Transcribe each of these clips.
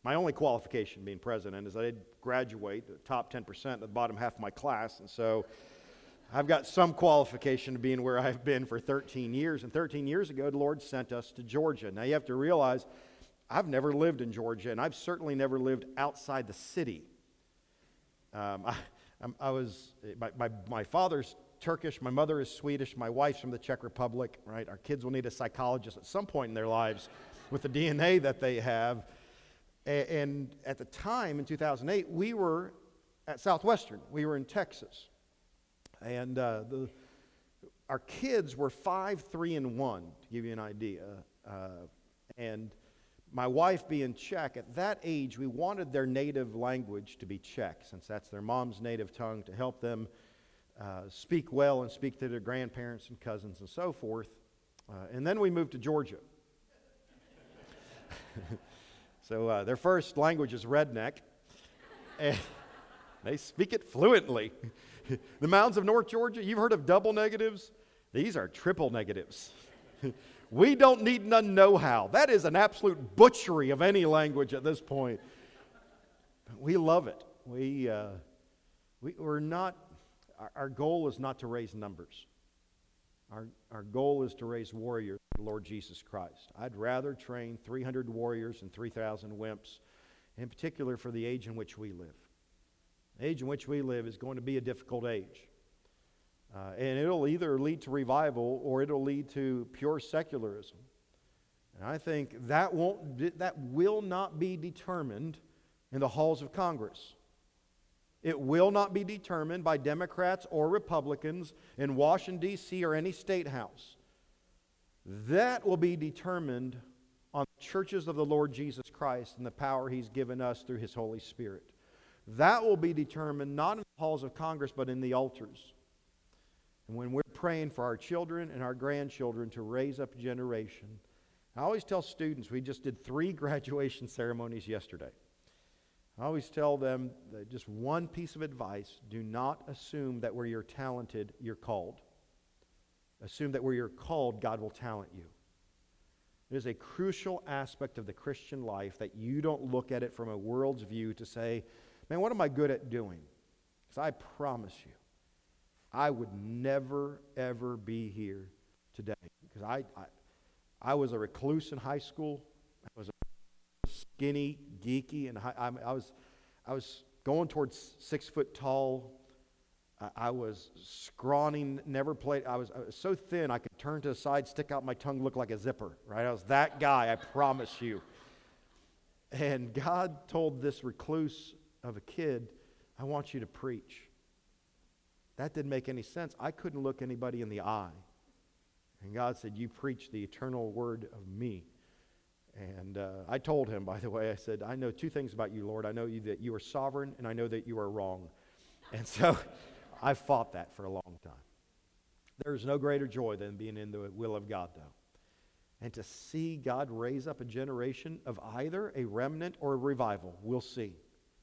My only qualification being president is I did graduate, the top 10%, the bottom half of my class, and so I've got some qualification to being where I've been for 13 years. And 13 years ago, the Lord sent us to Georgia. Now you have to realize, I've never lived in Georgia, and I've certainly never lived outside the city. My father's Turkish, my mother is Swedish, my wife's from the Czech Republic, right? Our kids will need a psychologist at some point in their lives with the DNA that they have. And at the time, in 2008, we were at Southwestern. We were in Texas. And our kids were 5, 3, and 1, to give you an idea. And my wife being Czech, at that age, we wanted their native language to be Czech, since that's their mom's native tongue, to help them speak well and speak to their grandparents and cousins and so forth. And then we moved to Georgia. So their first language is redneck, and they speak it fluently. The mountains of North Georgia, you've heard of double negatives? These are triple negatives. We don't need none know-how. That is an absolute butchery of any language at this point. We love it. We're not, our goal is not to raise numbers. Our goal is to raise warriors for the Lord Jesus Christ. I'd rather train 300 warriors than 3,000 wimps, in particular for the age in which we live. The age in which we live is going to be a difficult age. And it'll either lead to revival or it'll lead to pure secularism. And I think that will not be determined in the halls of Congress. It will not be determined by Democrats or Republicans in Washington, D.C. or any state house. That will be determined on the churches of the Lord Jesus Christ and the power He's given us through His Holy Spirit. That will be determined not in the halls of Congress, but in the altars. And when we're praying for our children and our grandchildren to raise up a generation, I always tell students, we just did 3 graduation ceremonies yesterday. I always tell them that just one piece of advice: do not assume that where you're talented, you're called. Assume that where you're called, God will talent you. It is a crucial aspect of the Christian life that you don't look at it from a world's view to say, man, what am I good at doing? Because I promise you, I would never, ever be here today. Because I was a recluse in high school. I was a skinny, geeky, and I was going towards 6 foot tall. I was scrawny, never played. I was so thin I could turn to the side, stick out my tongue, look like a zipper. Right? I was that guy, I promise you. And God told this recluse of a kid, I want you to preach. That didn't make any sense. I couldn't look anybody in the eye. And God said, you preach the eternal word of me. And I told him, by the way, I said, I know 2 things about you, Lord. I know that you are sovereign, and I know that you are wrong. And so I fought that for a long time. There's no greater joy than being in the will of God, though. And to see God raise up a generation of either a remnant or a revival, we'll see.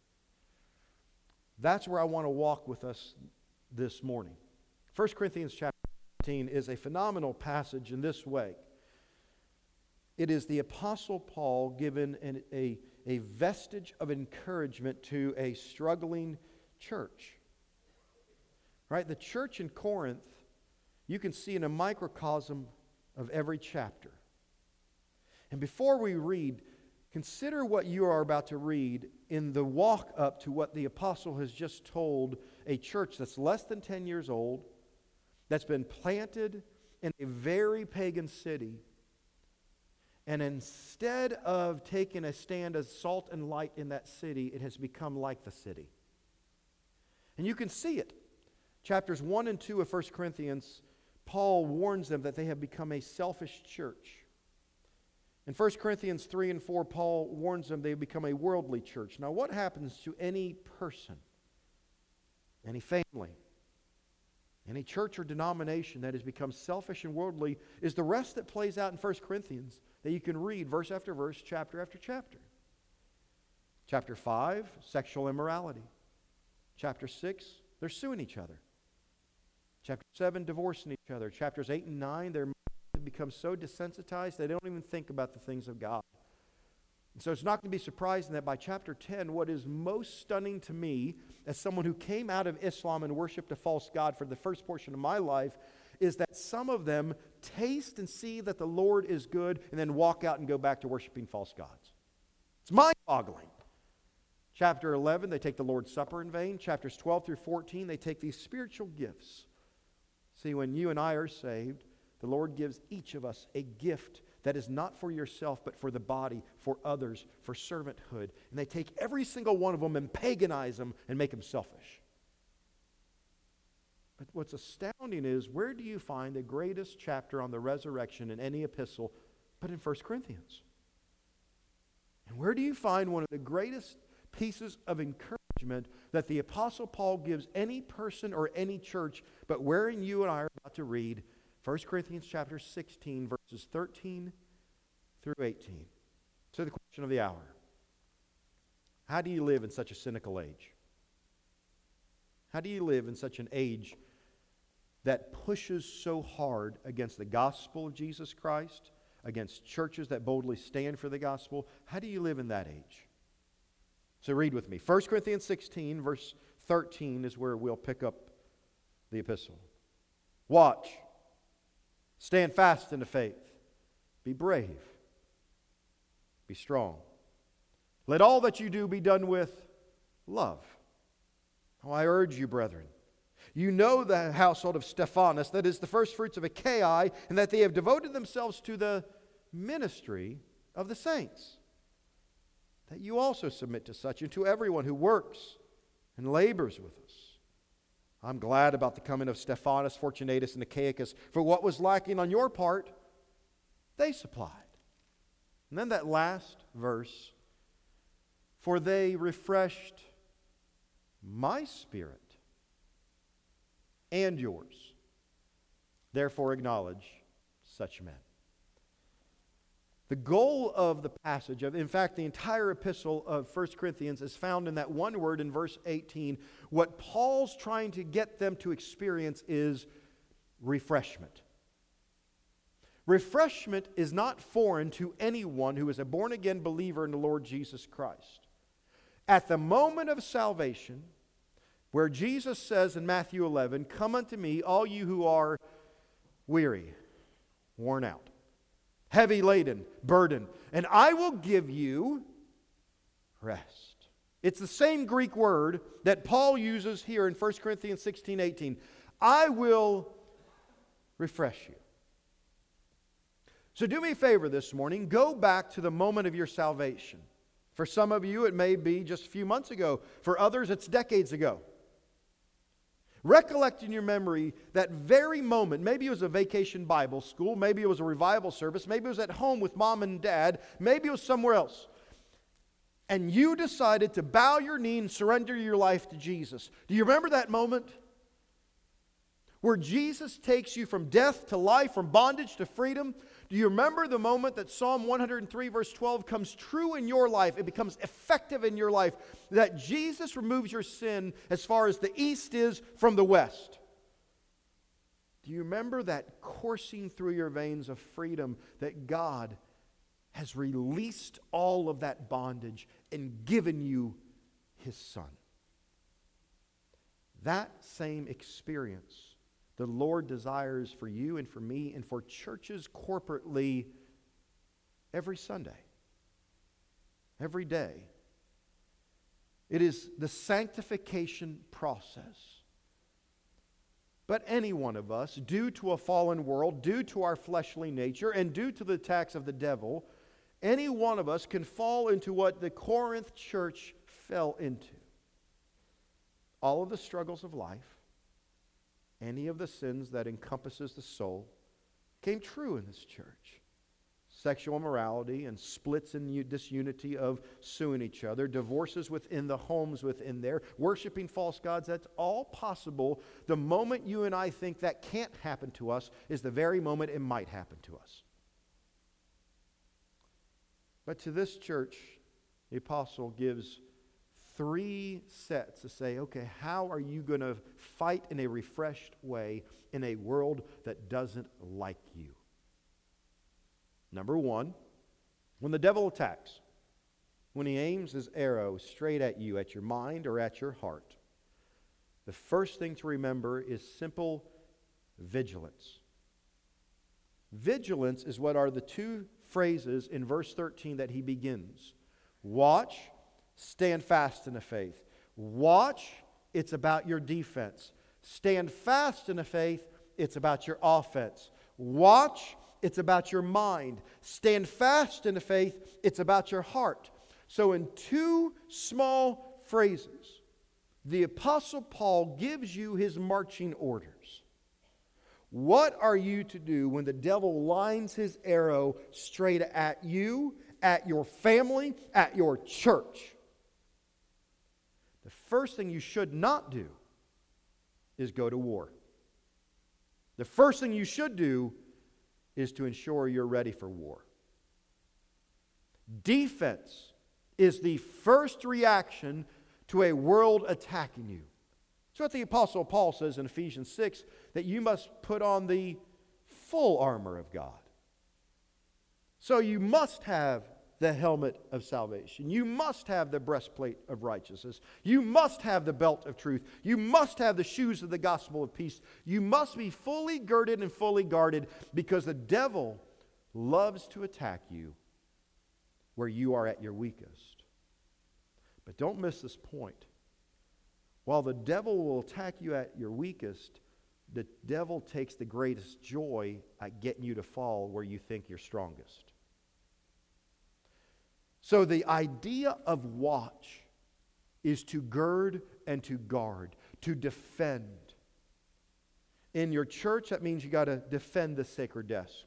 That's where I want to walk with us this morning. 1 Corinthians chapter 15 is a phenomenal passage in this way. It is the Apostle Paul given a vestige of encouragement to a struggling church. Right? The church in Corinth, you can see in a microcosm of every chapter. And before we read, consider what you are about to read in the walk up to what the apostle has just told a church that's less than 10 years old, that's been planted in a very pagan city. And instead of taking a stand as salt and light in that city, it has become like the city. And you can see it. Chapters 1 and 2 of 1 Corinthians, Paul warns them that they have become a selfish church. In 1 Corinthians 3 and 4, Paul warns them they have become a worldly church. Now, what happens to any person, any family, any church or denomination that has become selfish and worldly is the rest that plays out in 1 Corinthians that you can read verse after verse, chapter after chapter. Chapter 5, sexual immorality. Chapter 6, they're suing each other. Chapter 7, divorcing each other. Chapters 8 and 9, they're become so desensitized they don't even think about the things of God. So it's not going to be surprising that by chapter 10, what is most stunning to me as someone who came out of Islam and worshiped a false god for the first portion of my life is that some of them taste and see that the Lord is good and then walk out and go back to worshiping false gods. It's mind-boggling. Chapter 11, they take the Lord's Supper in vain. Chapters 12 through 14, they take these spiritual gifts. See, when you and I are saved, the Lord gives each of us a gift that is not for yourself, but for the body, for others, for servanthood. And they take every single one of them and paganize them and make them selfish. But what's astounding is, where do you find the greatest chapter on the resurrection in any epistle but in 1 Corinthians? And where do you find one of the greatest pieces of encouragement that the Apostle Paul gives any person or any church, but wherein you and I are about to read 1 Corinthians chapter 16, verses 13 through 18. So the question of the hour: how do you live in such a cynical age? How do you live in such an age that pushes so hard against the gospel of Jesus Christ, against churches that boldly stand for the gospel? How do you live in that age? So read with me. 1 Corinthians 16, verse 13 is where we'll pick up the epistle. Watch. Stand fast in the faith. Be brave. Be strong. Let all that you do be done with love. Oh, I urge you, brethren. You know the household of Stephanas, that is the first fruits of Achaia, and that they have devoted themselves to the ministry of the saints. That you also submit to such, and to everyone who works and labors with us. I'm glad about the coming of Stephanas, Fortunatus, and Achaicus, for what was lacking on your part, they supplied. And then that last verse, for they refreshed my spirit and yours. Therefore acknowledge such men. The goal of the passage, in fact, the entire epistle of 1 Corinthians is found in that one word in verse 18. What Paul's trying to get them to experience is refreshment. Refreshment is not foreign to anyone who is a born-again believer in the Lord Jesus Christ. At the moment of salvation, where Jesus says in Matthew 11, "Come unto me, all you who are weary, worn out, heavy laden, burdened, and I will give you rest." It's the same Greek word that Paul uses here in 1 Corinthians 16, 18. I will refresh you. So do me a favor this morning. Go back to the moment of your salvation. For some of you, it may be just a few months ago. For others, it's decades ago. Recollect in your memory that very moment. Maybe it was a vacation Bible school. Maybe it was a revival service. Maybe it was at home with mom and dad. Maybe it was somewhere else. And you decided to bow your knee and surrender your life to Jesus. Do you remember that moment? Where Jesus takes you from death to life, from bondage to freedom. Do you remember the moment that Psalm 103 verse 12 comes true in your life? It becomes effective in your life. That Jesus removes your sin as far as the east is from the west. Do you remember that coursing through your veins of freedom, that God has released all of that bondage and given you His Son? That same experience the Lord desires for you and for me and for churches corporately every Sunday, every day. It is the sanctification process. But any one of us, due to a fallen world, due to our fleshly nature, and due to the attacks of the devil, any one of us can fall into what the Corinth church fell into. All of the struggles of life, any of the sins that encompasses the soul, came true in this church. Sexual immorality and splits and disunity of suing each other, divorces within the homes within there, worshiping false gods, that's all possible. The moment you and I think that can't happen to us is the very moment it might happen to us. But to this church, the apostle gives 3 sets to say, okay, how are you going to fight in a refreshed way in a world that doesn't like you? Number 1, when the devil attacks, when he aims his arrow straight at you, at your mind or at your heart, the first thing to remember is simple vigilance. Vigilance is what are the two phrases in verse 13 that he begins. Watch, stand fast in the faith. Watch, it's about your defense. Stand fast in the faith, it's about your offense. Watch, it's about your mind. Stand fast in the faith, it's about your heart. So in two small phrases, the Apostle Paul gives you his marching orders. What are you to do when the devil lines his arrow straight at you, at your family, at your church? The first thing you should not do is go to war. The first thing you should do is to ensure you're ready for war. Defense is the first reaction to a world attacking you. That's what the Apostle Paul says in Ephesians 6, that you must put on the full armor of God. So you must have the helmet of salvation. You must have the breastplate of righteousness. You must have the belt of truth. You must have the shoes of the gospel of peace. You must be fully girded and fully guarded, because the devil loves to attack you where you are at your weakest. But don't miss this point. While the devil will attack you at your weakest, the devil takes the greatest joy at getting you to fall where you think you're strongest. So the idea of watch is to gird and to guard, to defend. In your church, that means you got to defend the sacred desk.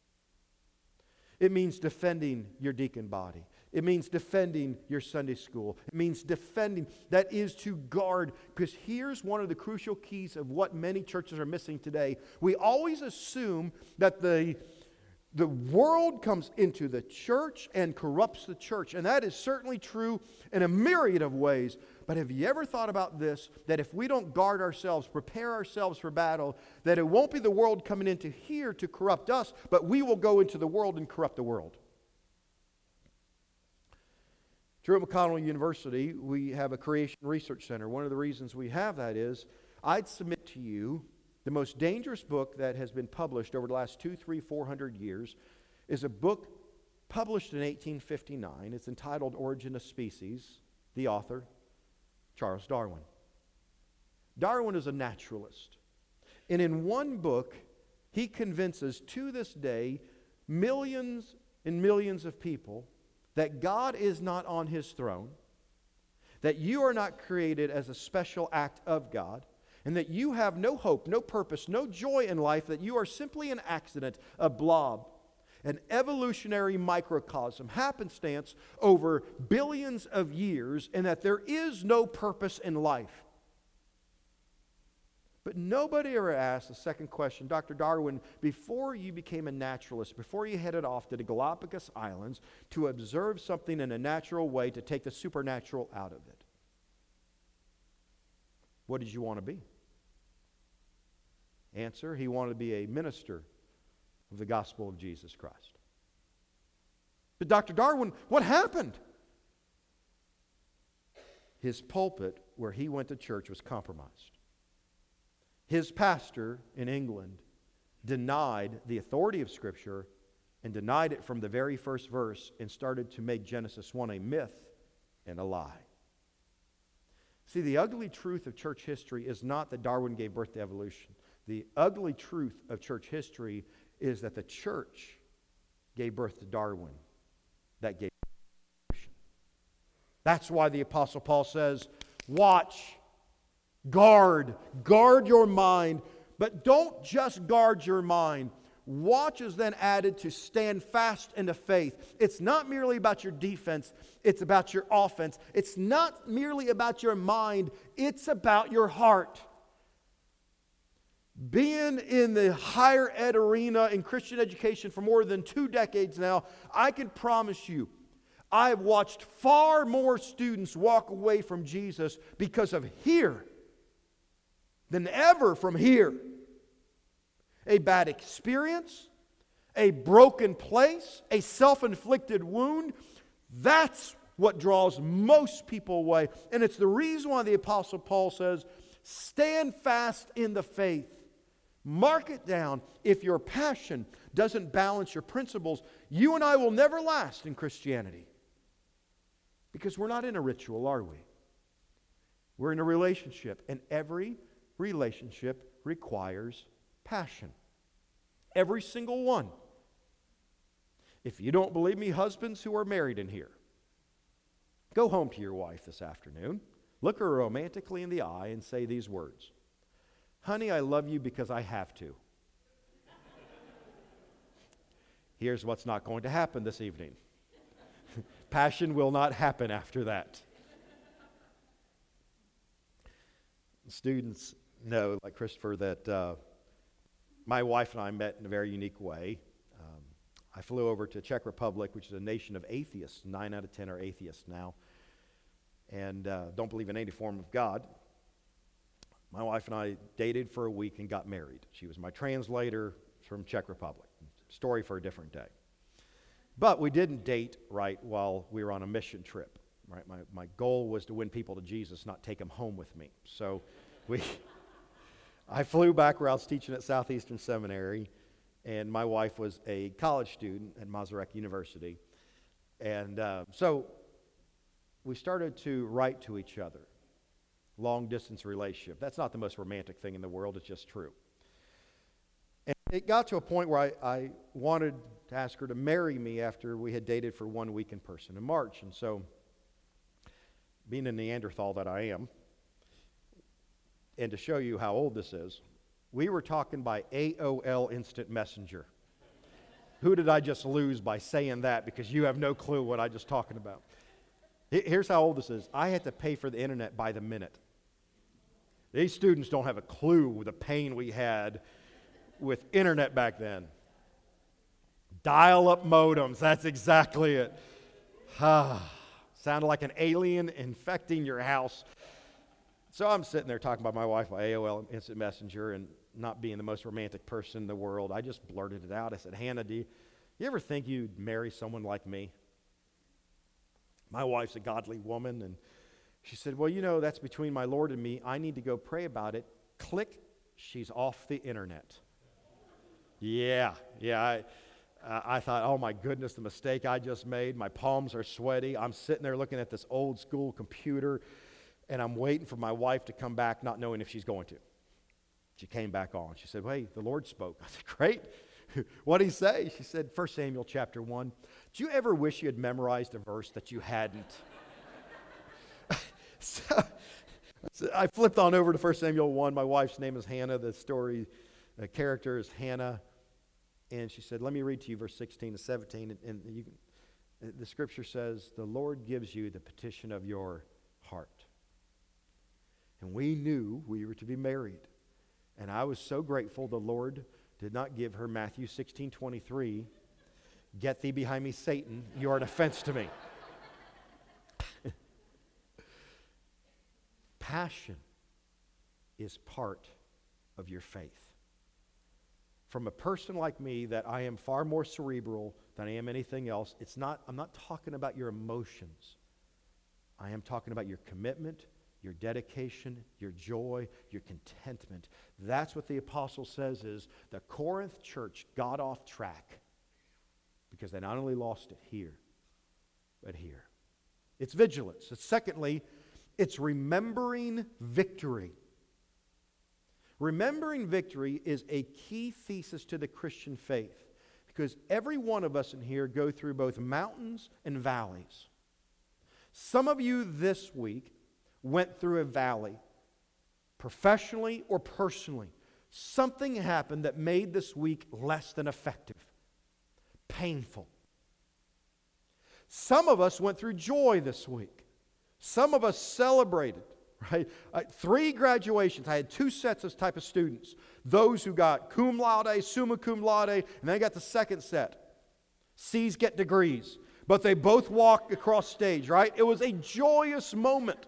It means defending your deacon body. It means defending your Sunday school. It means defending. That is to guard. Because here's one of the crucial keys of what many churches are missing today. We always assume that the world comes into the church and corrupts the church. And that is certainly true in a myriad of ways. But have you ever thought about this? That if we don't guard ourselves, prepare ourselves for battle, that it won't be the world coming into here to corrupt us, but we will go into the world and corrupt the world. Truett McConnell University, we have a Creation Research Center. One of the reasons we have that is, I'd submit to you, the most dangerous book that has been published over the last 200, 300, 400 years is a book published in 1859. It's entitled Origin of Species. The author, Charles Darwin. Darwin is a naturalist. And in one book, he convinces to this day millions and millions of people that God is not on his throne, that you are not created as a special act of God, and that you have no hope, no purpose, no joy in life, that you are simply an accident, a blob, an evolutionary microcosm, happenstance over billions of years, and that there is no purpose in life. But nobody ever asked the second question, Dr. Darwin, before you became a naturalist, before you headed off to the Galapagos Islands to observe something in a natural way to take the supernatural out of it, what did you want to be? Answer, he wanted to be a minister of the gospel of Jesus Christ. But Dr. Darwin, what happened? His pulpit where he went to church was compromised. His pastor in England denied the authority of Scripture and denied it from the very first verse and started to make Genesis 1 a myth and a lie. See, the ugly truth of church history is not that Darwin gave birth to evolution. The ugly truth of church history is that the church gave birth to Darwin. That gave birth to evolution. That's why the Apostle Paul says, watch, guard your mind. But don't just guard your mind. Watch is then added to stand fast in the faith. It's not merely about your defense, it's about your offense. It's not merely about your mind, it's about your heart. Being in the higher ed arena in Christian education for more than 2 decades now, I can promise you, I've watched far more students walk away from Jesus because of here than ever from here. A bad experience, a broken place, a self-inflicted wound, that's what draws most people away. And it's the reason why the Apostle Paul says, stand fast in the faith. Mark it down. If your passion doesn't balance your principles, you and I will never last in Christianity. Because we're not in a ritual, are we? We're in a relationship, and every relationship requires passion. Every single one. If you don't believe me, husbands who are married in here, go home to your wife this afternoon, look her romantically in the eye, and say these words. Honey, I love you because I have to. Here's what's not going to happen this evening. Passion will not happen after that. Students know, like Christopher, that my wife and I met in a very unique way. I flew over to Czech Republic, which is a nation of atheists. 9 out of 10 are atheists now, and don't believe in any form of God. My wife and I dated for a week and got married. She was my translator from Czech Republic. Story for a different day. But we didn't date right while we were on a mission trip. Right? My goal was to win people to Jesus, not take them home with me. So I flew back where I was teaching at Southeastern Seminary, and my wife was a college student at Masaryk University. And so we started to write to each other. Long-distance relationship. That's not the most romantic thing in the world. It's just true. And it got to a point where I wanted to ask her to marry me after we had dated for 1 week in person in March. And so, being a Neanderthal that I am, and to show you how old this is, we were talking by AOL Instant Messenger. Who did I just lose by saying that? Because you have no clue what I just talking about. Here's how old this is. I had to pay for the internet by the minute. These students don't have a clue with the pain we had with internet back then. Dial-up modems, that's exactly it. Sounded like an alien infecting your house. So I'm sitting there talking about my wife by AOL Instant Messenger and not being the most romantic person in the world. I just blurted it out. I said, Hannah, do you ever think you'd marry someone like me? My wife's a godly woman, and she said, well, you know, that's between my Lord and me. I need to go pray about it. Click, she's off the internet. Yeah, I thought, oh my goodness, the mistake I just made. My palms are sweaty. I'm sitting there looking at this old school computer, and I'm waiting for my wife to come back, not knowing if she's going to. She came back on. She said, hey, the Lord spoke. I said, great. What did he say? She said, 1 Samuel chapter 1. Do you ever wish you had memorized a verse that you hadn't? so I flipped on over to 1 Samuel 1. My wife's name is Hannah. The story, the character is Hannah. And she said, let me read to you verse 16 to 17. And the scripture says, the Lord gives you the petition of your heart. And we knew we were to be married. And I was so grateful the Lord did not give her Matthew 16:23, get thee behind me, Satan, you are an offense to me. Passion is part of your faith. From a person like me that I am far more cerebral than I am anything else, I'm not talking about your emotions. I am talking about your commitment, your dedication, your joy, your contentment. That's what the apostle says is the Corinth church got off track because they not only lost it here, but here. It's vigilance. Secondly, it's remembering victory. Remembering victory is a key thesis to the Christian faith because every one of us in here go through both mountains and valleys. Some of you this week went through a valley, professionally or personally. Something happened that made this week less than effective, painful. Some of us went through joy this week. Some of us celebrated, right? 3 graduations. I had 2 sets of type of students. Those who got cum laude, summa cum laude, and then I got the second set. C's get degrees, but they both walked across stage, right? It was a joyous moment.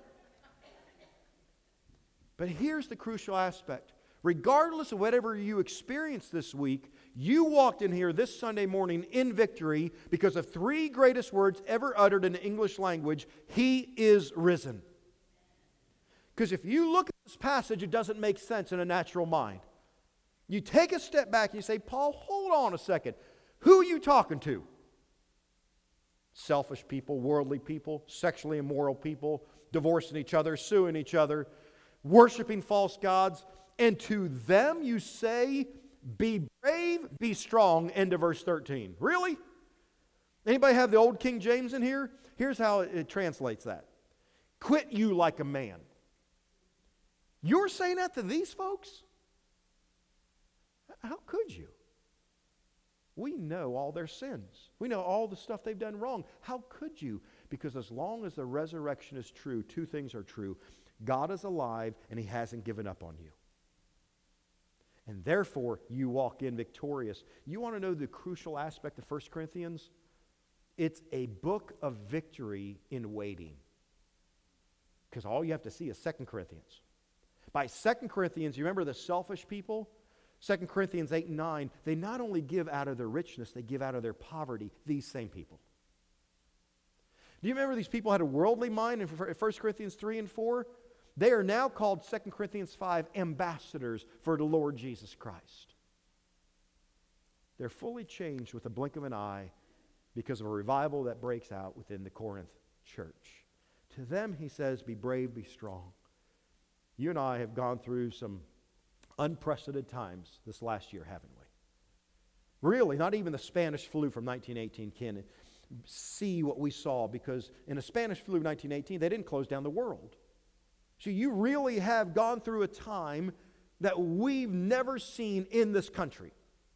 But here's the crucial aspect. Regardless of whatever you experience this week, You walked in here this Sunday morning in victory because of three greatest words ever uttered in the English language. He is risen. Because if you look at this passage, it doesn't make sense in a natural mind. You take a step back and you say, Paul, hold on a second. Who are you talking to? Selfish people, worldly people, sexually immoral people, divorcing each other, suing each other, worshiping false gods. And to them you say, be brave, be strong. End of verse 13. Really? Anybody have the old King James in here? Here's how it translates that. Quit you like a man. You're saying that to these folks? How could you? We know all their sins. We know all the stuff they've done wrong. How could you? Because as long as the resurrection is true, two things are true. God is alive and He hasn't given up on you. And therefore, you walk in victorious. You want to know the crucial aspect of 1 Corinthians? It's a book of victory in waiting. Because all you have to see is 2 Corinthians. By 2 Corinthians, you remember the selfish people? 2 Corinthians 8 and 9, they not only give out of their richness, they give out of their poverty, these same people. Do you remember these people had a worldly mind in 1 Corinthians 3 and 4? They are now called, 2 Corinthians 5, ambassadors for the Lord Jesus Christ. They're fully changed with a blink of an eye because of a revival that breaks out within the Corinth church. To them, he says, be brave, be strong. You and I have gone through some unprecedented times this last year, haven't we? Really, not even the Spanish flu from 1918 can see what we saw, because in the Spanish flu of 1918, they didn't close down the world. So you really have gone through a time that we've never seen in this country.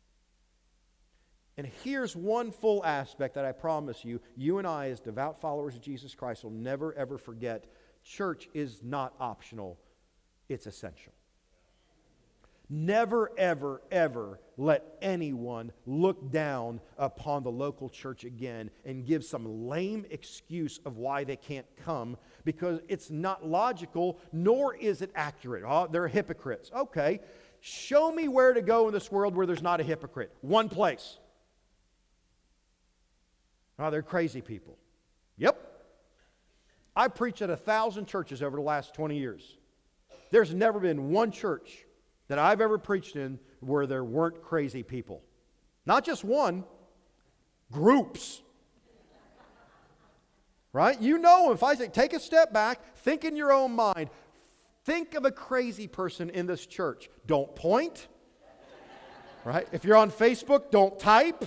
And here's one full aspect that I promise you, you and I as devout followers of Jesus Christ will never ever forget. Church is not optional, it's essential. Never, ever, ever let anyone look down upon the local church again and give some lame excuse of why they can't come, because it's not logical, nor is it accurate. Oh, they're hypocrites. Okay, show me where to go in this world where there's not a hypocrite. One place. Oh, they're crazy people. Yep. I preached at 1,000 churches over the last 20 years. There's never been one church that I've ever preached in where there weren't crazy people. Not just one, groups. Right? You know, if I say, take a step back, think in your own mind, think of a crazy person in this church. Don't point. Right? If you're on Facebook, don't type.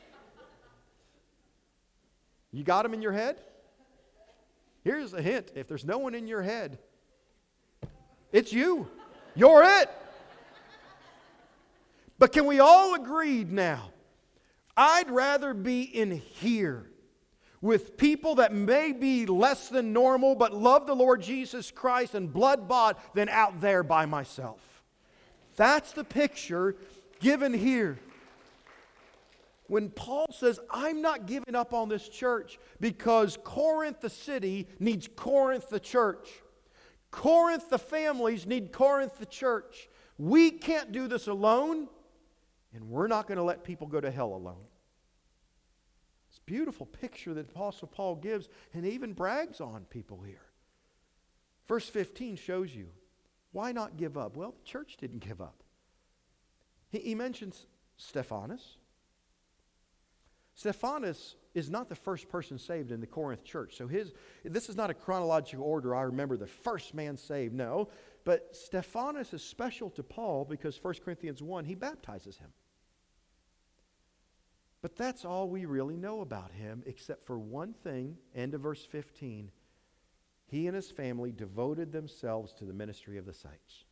You got them in your head? Here's a hint. If there's no one in your head, it's you. You're it. But can we all agree now? I'd rather be in here with people that may be less than normal but love the Lord Jesus Christ and blood-bought than out there by myself. That's the picture given here. When Paul says, I'm not giving up on this church because Corinth the city needs Corinth the church. Corinth the families need Corinth the church. We can't do this alone. And we're not going to let people go to hell alone. It's a beautiful picture that Apostle Paul gives and even brags on people here. Verse 15 shows you, why not give up? Well, the church didn't give up. He mentions Stephanas. Stephanas is not the first person saved in the Corinth church. So this is not a chronological order. I remember the first man saved. No. But Stephanas is special to Paul because 1 Corinthians 1, he baptizes him. But that's all we really know about him, except for one thing, end of verse 15. He and his family devoted themselves to the ministry of the saints.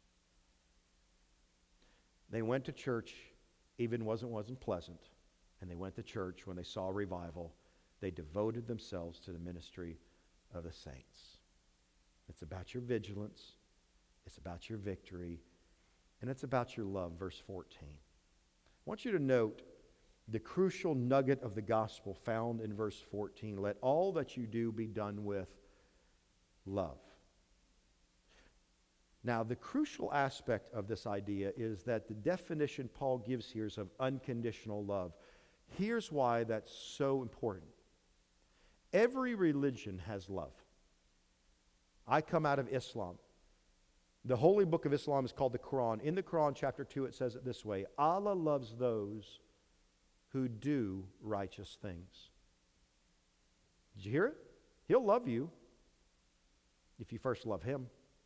They went to church, even wasn't pleasant. And they went to church when they saw revival. They devoted themselves to the ministry of the saints. It's about your vigilance. It's about your victory. And it's about your love, verse 14. I want you to note the crucial nugget of the gospel found in verse 14. Let all that you do be done with love. Now, the crucial aspect of this idea is that the definition Paul gives here is of unconditional love. Here's why that's so important. Every religion has love. I come out of Islam. The holy book of Islam is called the Quran. In the Quran, chapter 2, it says it this way: Allah loves those who do righteous things. Did you hear it? He'll love you if you first love Him.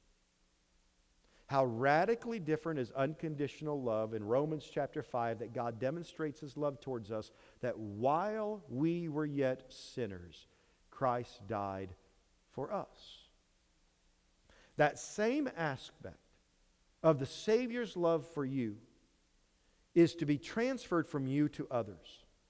How radically different is unconditional love in Romans chapter 5, that God demonstrates His love towards us, that while we were yet sinners, Christ died for us. That same aspect of the Savior's love for you is to be transferred from you to others.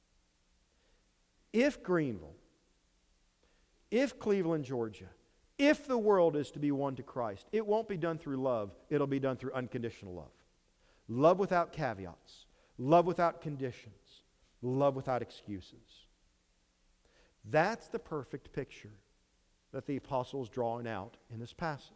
If Greenville, if Cleveland, Georgia, if the world is to be won to Christ, it won't be done through love. It'll be done through unconditional love. Love without caveats. Love without conditions. Love without excuses. That's the perfect picture that the apostle is drawing out in this passage.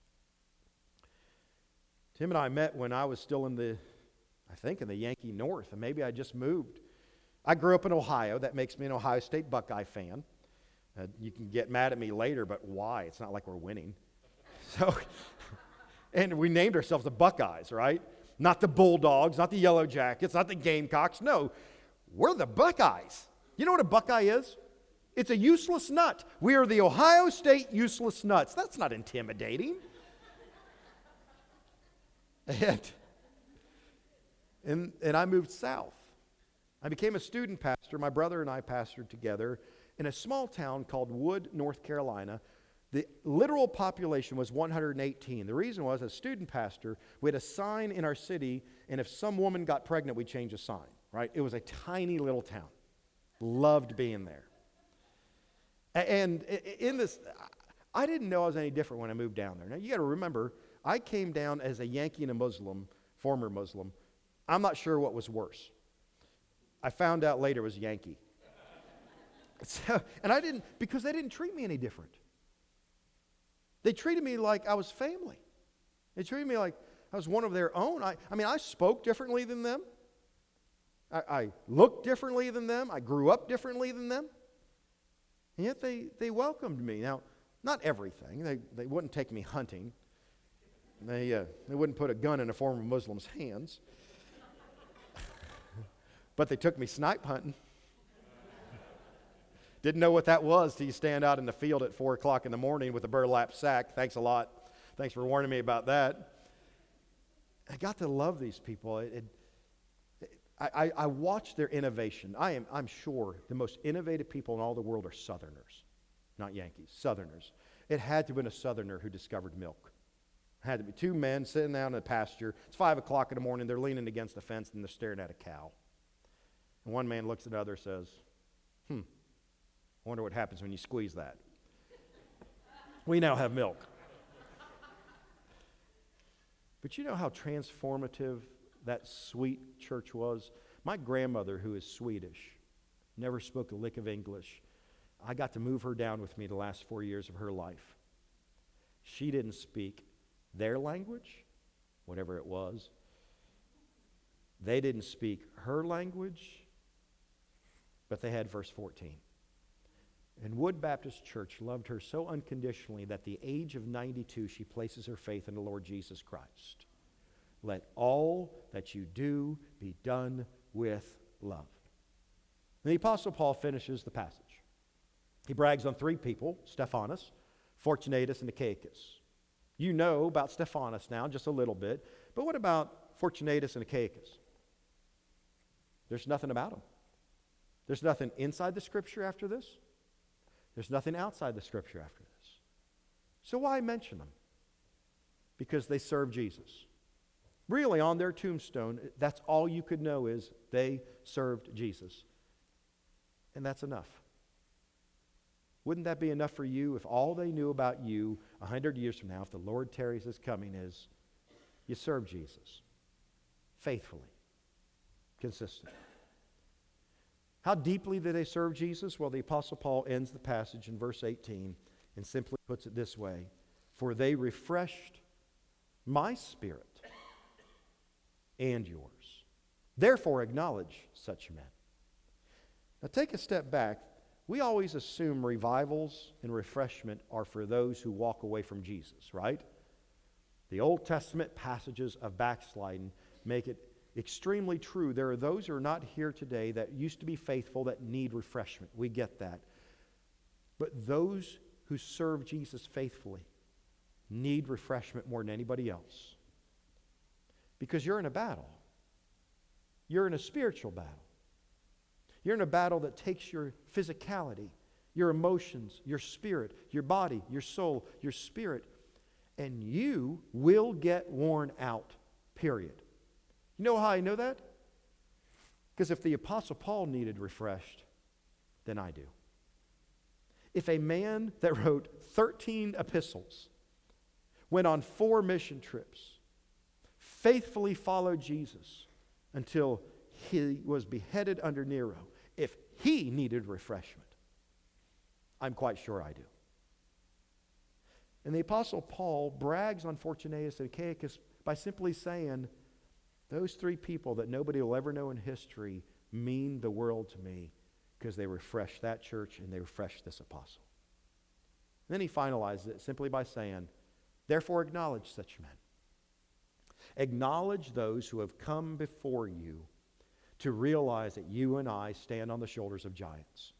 Tim and I met when I was still in the Yankee North, and maybe I just moved. I grew up in Ohio. That makes me an Ohio State Buckeye fan. You can get mad at me later, but why? It's not like we're winning. So, and we named ourselves the Buckeyes, right? Not the Bulldogs, not the Yellow Jackets, not the Gamecocks. No, we're the Buckeyes. You know what a Buckeye is? It's a useless nut. We are the Ohio State useless nuts. That's not intimidating. And I moved south. I became a student pastor. My brother and I pastored together in a small town called Wood, North Carolina. The literal population was 118. The reason was, as a student pastor, we had a sign in our city, and if some woman got pregnant, we'd change the sign, right? It was a tiny little town. Loved being there. And in this, I didn't know I was any different when I moved down there. Now, you got to remember, I came down as a Yankee and a Muslim, former Muslim. I'm not sure what was worse. I found out later it was Yankee. So, and because they didn't treat me any different. They treated me like I was family. They treated me like I was one of their own. I spoke differently than them. I looked differently than them. I grew up differently than them. And yet they welcomed me. Now, not everything. They wouldn't take me hunting. They wouldn't put a gun in a former Muslim's hands. But they took me snipe hunting. Didn't know what that was till you stand out in the field at 4 o'clock in the morning with a burlap sack. Thanks a lot. Thanks for warning me about that. I got to love these people. I watched their innovation. I'm sure the most innovative people in all the world are Southerners, not Yankees, Southerners. It had to have been a Southerner who discovered milk. It had to be two men sitting out in a pasture. It's 5 o'clock in the morning. They're leaning against the fence and they're staring at a cow. And one man looks at the other and says, I wonder what happens when you squeeze that. We now have milk. But you know how transformative that sweet church was? My grandmother, who is Swedish, never spoke a lick of English. I got to move her down with me the last 4 years of her life. She didn't speak their language, whatever it was. They didn't speak her language, but they had verse 14. And Wood Baptist Church loved her so unconditionally that at the age of 92, she places her faith in the Lord Jesus Christ. Let all that you do be done with love. And the Apostle Paul finishes the passage. He brags on 3 people, Stephanas, Fortunatus, and Achaicus. You know about Stephanas now, just a little bit. But what about Fortunatus and Achaicus? There's nothing about them. There's nothing inside the Scripture after this. There's nothing outside the Scripture after this. So why mention them? Because they serve Jesus. Really, on their tombstone, that's all you could know is they served Jesus. And that's enough. Wouldn't that be enough for you if all they knew about you 100 years from now, if the Lord tarries his coming, is you serve Jesus faithfully, consistently? How deeply did they serve Jesus? Well, the Apostle Paul ends the passage in verse 18 and simply puts it this way: for they refreshed my spirit and yours. Therefore acknowledge such men. Now take a step back. We always assume revivals and refreshment are for those who walk away from Jesus, right? The Old Testament passages of backsliding make it extremely true. There are those who are not here today that used to be faithful that need refreshment. We get that. But those who serve Jesus faithfully need refreshment more than anybody else. Because you're in a battle. You're in a spiritual battle. You're in a battle that takes your physicality, your emotions, your spirit, your body, your soul, your spirit, and you will get worn out, period. You know how I know that? Because if the Apostle Paul needed refreshed, then I do. If a man that wrote 13 epistles, went on 4 mission trips, faithfully followed Jesus until he was beheaded under Nero, if he needed refreshment, I'm quite sure I do. And the Apostle Paul brags on Fortunatus and Achaicus by simply saying, those 3 people that nobody will ever know in history mean the world to me because they refreshed that church and they refreshed this apostle. And then he finalizes it simply by saying, therefore acknowledge such men. Acknowledge those who have come before you to realize that you and I stand on the shoulders of giants.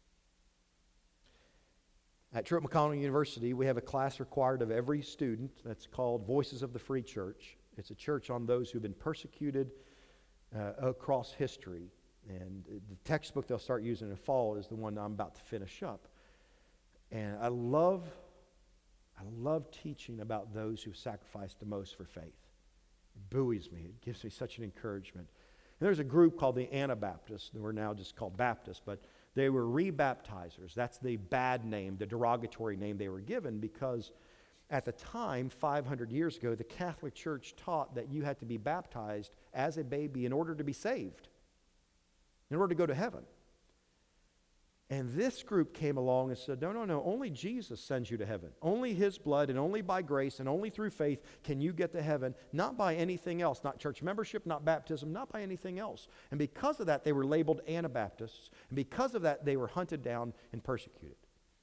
At Truett McConnell University, we have a class required of every student that's called Voices of the Free Church. It's a church on those who've been persecuted across history. And the textbook they'll start using in the fall is the one I'm about to finish up. And I love teaching about those who sacrificed the most for faith. It buoys me. It gives me such an encouragement. And there's a group called the Anabaptists. They were now just called Baptists, but they were rebaptizers. That's the bad name, the derogatory name they were given, because at the time, 500 years ago, the Catholic Church taught that you had to be baptized as a baby in order to be saved, in order to go to heaven. And this group came along and said, no, only Jesus sends you to heaven. Only His blood and only by grace and only through faith can you get to heaven, not by anything else, not church membership, not baptism, not by anything else. And because of that, they were labeled Anabaptists. And because of that, they were hunted down and persecuted.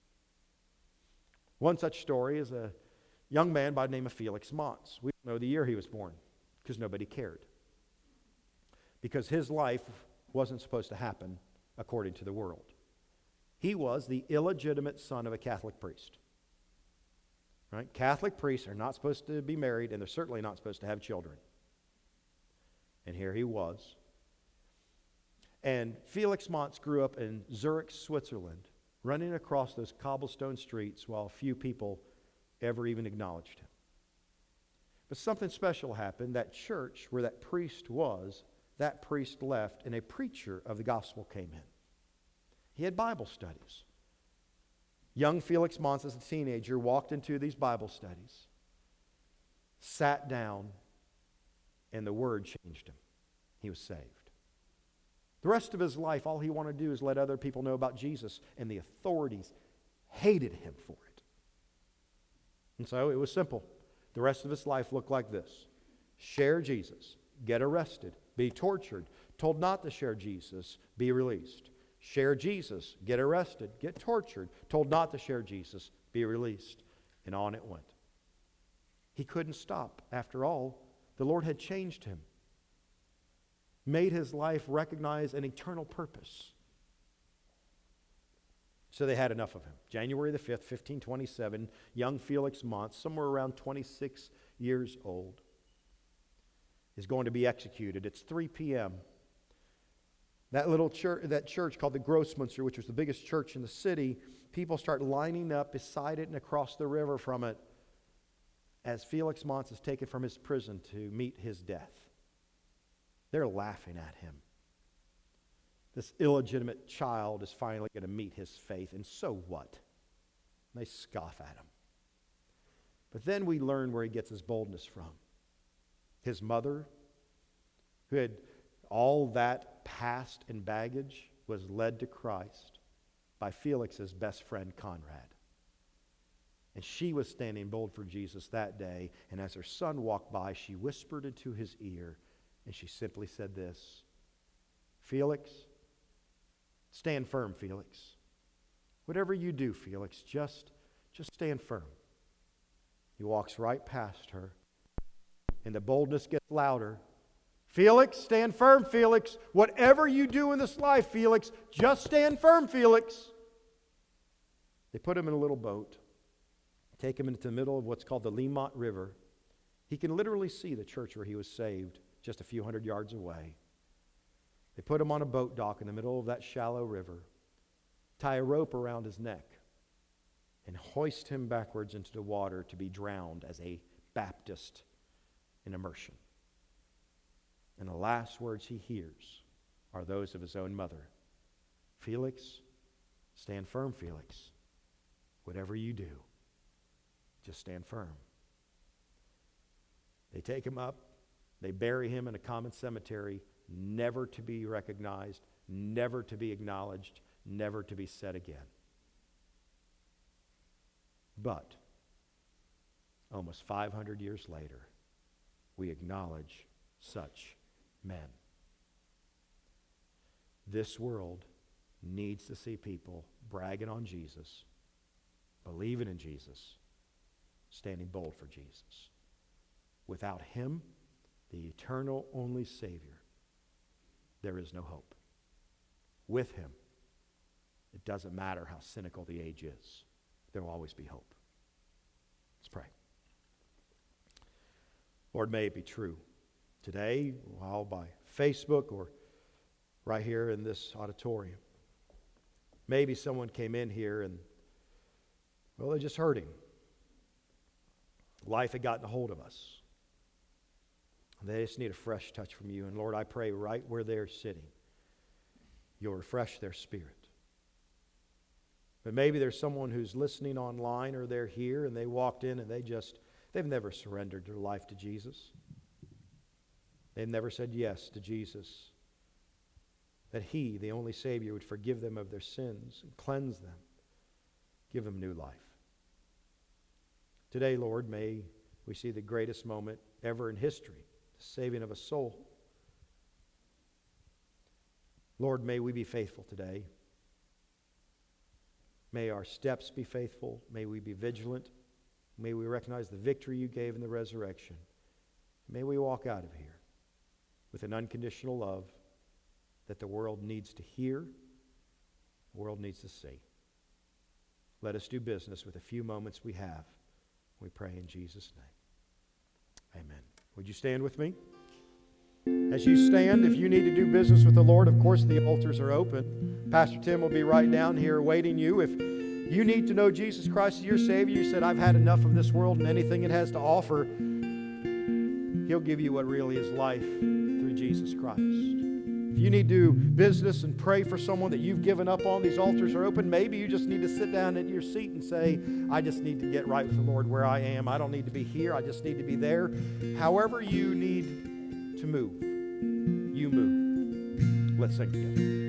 One such story is a young man by the name of Felix Montz. We don't know the year he was born because nobody cared. Because his life wasn't supposed to happen according to the world. He was the illegitimate son of a Catholic priest. Right? Catholic priests are not supposed to be married, and they're certainly not supposed to have children. And here he was. And Felix Montz grew up in Zurich, Switzerland, running across those cobblestone streets while few people ever even acknowledged him. But something special happened. That church where that priest was, that priest left, and a preacher of the gospel came in. He had Bible studies. Young Felix Montz, as a teenager, walked into these Bible studies, sat down, and the Word changed him. He was saved. The rest of his life, all he wanted to do is let other people know about Jesus, and the authorities hated him for it. And so it was simple. The rest of his life looked like this: share Jesus, get arrested, be tortured, told not to share Jesus, be released. Share Jesus, get arrested, get tortured, told not to share Jesus, be released. And on it went. He couldn't stop. After all, the Lord had changed him, made his life recognize an eternal purpose. So they had enough of him. January the 5th, 1527, young Felix Montz, somewhere around 26 years old, is going to be executed. It's 3 p.m. That little church, that church called the Grossmünster, which was the biggest church in the city, people start lining up beside it and across the river from it as Felix Montz is taken from his prison to meet his death. They're laughing at him. This illegitimate child is finally going to meet his faith, and so what? They scoff at him. But then we learn where he gets his boldness from. His mother, who had all that past and baggage, was led to Christ by Felix's best friend, Conrad. And she was standing bold for Jesus that day. And as her son walked by, she whispered into his ear, and she simply said this, Felix, stand firm, Felix. Whatever you do, Felix, just stand firm. He walks right past her, and the boldness gets louder. Felix, stand firm, Felix. Whatever you do in this life, Felix, just stand firm, Felix. They put him in a little boat, take him into the middle of what's called the Limont River. He can literally see the church where he was saved just a few hundred yards away. They put him on a boat dock in the middle of that shallow river, tie a rope around his neck, and hoist him backwards into the water to be drowned as a Baptist in immersion. And the last words he hears are those of his own mother. Felix, stand firm, Felix. Whatever you do, just stand firm. They take him up. They bury him in a common cemetery, never to be recognized, never to be acknowledged, never to be said again. But almost 500 years later, we acknowledge such men. This world needs to see people bragging on Jesus, believing in Jesus, standing bold for Jesus. Without him, the eternal only Savior, there is no hope. With him, it doesn't matter how cynical the age is. There will always be hope. Let's pray. Lord, may it be true today, while by Facebook or right here in this auditorium. Maybe someone came in here and, well, they're just hurting. Life had gotten a hold of us. They just need a fresh touch from you. And Lord, I pray right where they're sitting, you'll refresh their spirit. But maybe there's someone who's listening online or they're here and they walked in and they've never surrendered their life to Jesus. They've never said yes to Jesus. That he, the only Savior, would forgive them of their sins and cleanse them, give them new life. Today, Lord, may we see the greatest moment ever in history, the saving of a soul. Lord, may we be faithful today. May our steps be faithful. May we be vigilant. May we recognize the victory you gave in the resurrection. May we walk out of here with an unconditional love that the world needs to hear, the world needs to see. Let us do business with the few moments we have. We pray in Jesus' name. Amen. Would you stand with me? As you stand, if you need to do business with the Lord, of course the altars are open. Pastor Tim will be right down here awaiting you. If you need to know Jesus Christ as your Savior, you said, I've had enough of this world and anything it has to offer, He'll give you what really is life through Jesus Christ. If you need to do business and pray for someone that you've given up on, these altars are open. Maybe you just need to sit down at your seat and say, I just need to get right with the Lord where I am. I don't need to be here. I just need to be there. However you need to move, you move. Let's sing together.